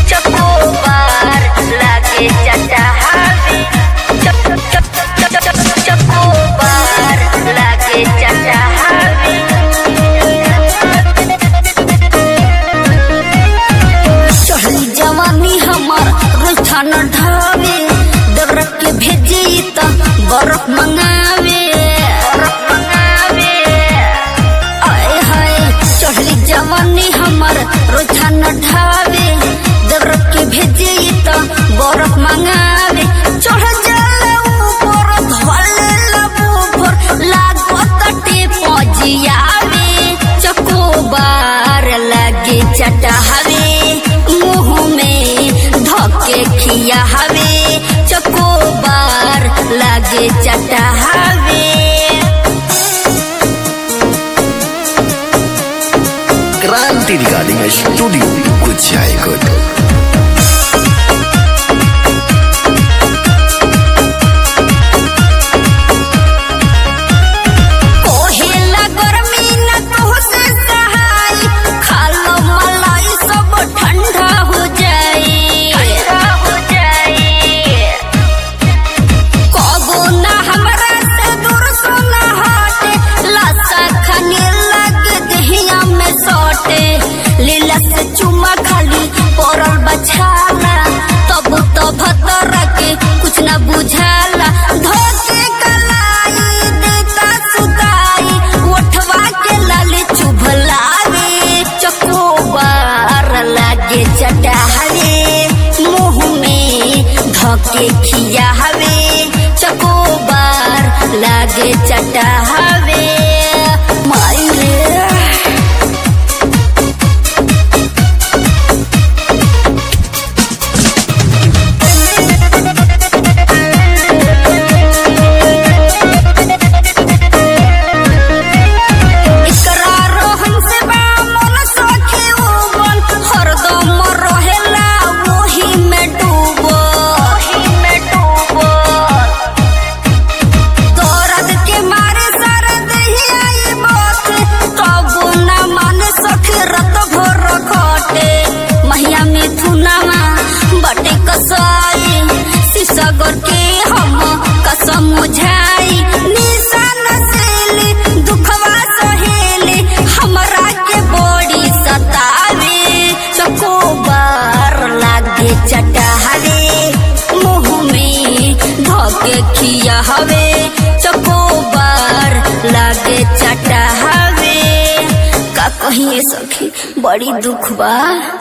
चकोबार लागे चटहावे चकोबार लागे चटहावे चढ़ली जवानी हमार रोजा न ढावे दरक के भेजे त बर्फ मंगावे आए हाय चढ़ली जवानी हमार रोजा न ढावे दरक के भेजे त बर्फ मंगावे चढ़ जाला ऊपर धले लबूफर लागत टे पजियावे चकोबार लागे चटहावे मुँह में धके खियावे चकोबार लागे चटहावे क्रांति रिकॉर्डिंग स्टूडियो कुचायकोट। कोहेला गर्मी न तुहसे सहाय खालो मलाई सब ठंडा हो जाए कबो ना हमरा से दूर सोना हटे लसा खाने लगे दहिया में सटे लीला से चुमा खाली पड़ल बछाला तब तो भतरा के कुछ न बुझाला धोके कलाई देता सुताई उठवा के लाले चुभलावे चकोबार लागे चटहावे मुँह में धके खियावे चकोबार लागे चटहावे माई रे इकरारो हमसे बा मन सखी उबल हरदम रहेला वही में डूबल दर्द के मारे सरद ही आई बात कबो ना माने सखी रत भर खटे महिया में थुनामा बटे कसाई सिसगर के हम कसम मुझाई निशान सेली दुखवा सहेली हमरा के बड़ी सतावे चकोबार लागे चटहावे मुँह में धके खियावे चकोबार लागे चटहावे का कहिए सखी बड़ी दुख बा।